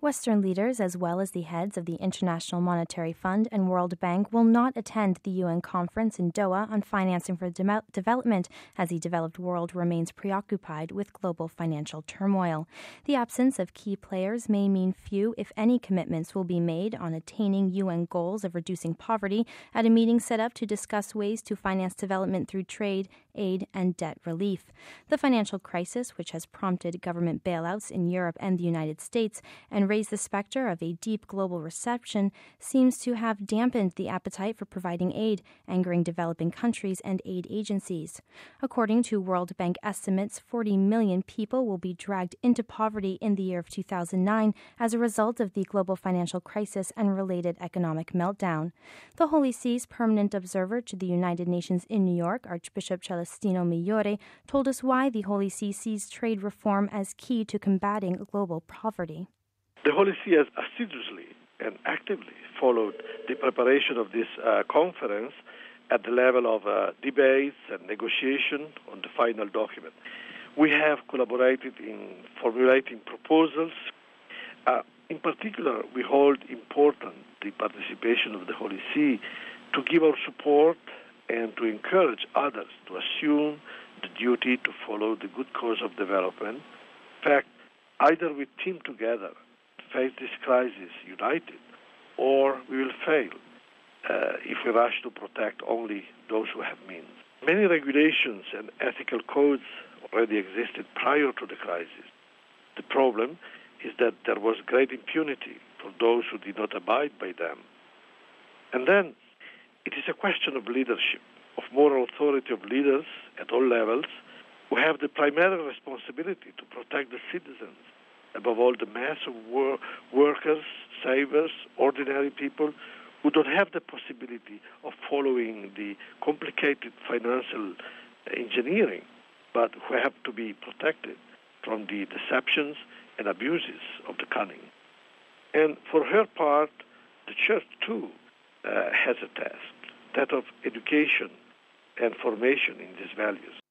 Western leaders, as well as the heads of the International Monetary Fund and World Bank, will not attend the UN conference in Doha on financing for development as the developed world remains preoccupied with global financial turmoil. The absence of key players may mean few, if any, commitments will be made on attaining UN goals of reducing poverty at a meeting set up to discuss ways to finance development through trade, aid, and debt relief. The financial crisis, which has prompted government bailouts in Europe and the United States and raised the specter of a deep global recession, seems to have dampened the appetite for providing aid, angering developing countries and aid agencies. According to World Bank estimates, 40 million people will be dragged into poverty in the year of 2009 as a result of the global financial crisis and related economic meltdown. The Holy See's permanent observer to the United Nations in New York, Archbishop Celestino Migliore, told us why the Holy See sees trade reform as key to combating global poverty. The Holy See has assiduously and actively followed the preparation of this conference at the level of debates and negotiation on the final document. We have collaborated in formulating proposals. In particular, we hold important the participation of the Holy See to give our support and to encourage others to assume the duty to follow the good course of development. In fact, either we team together face this crisis united, or we will fail if we rush to protect only those who have means. Many regulations and ethical codes already existed prior to the crisis. The problem is that there was great impunity for those who did not abide by them. And then it is a question of leadership, of moral authority of leaders at all levels who have the primary responsibility to protect the citizens. Above all, the mass of workers, savers, ordinary people who don't have the possibility of following the complicated financial engineering, but who have to be protected from the deceptions and abuses of the cunning. And for her part, the Church, too, has a task, that of education and formation in these values.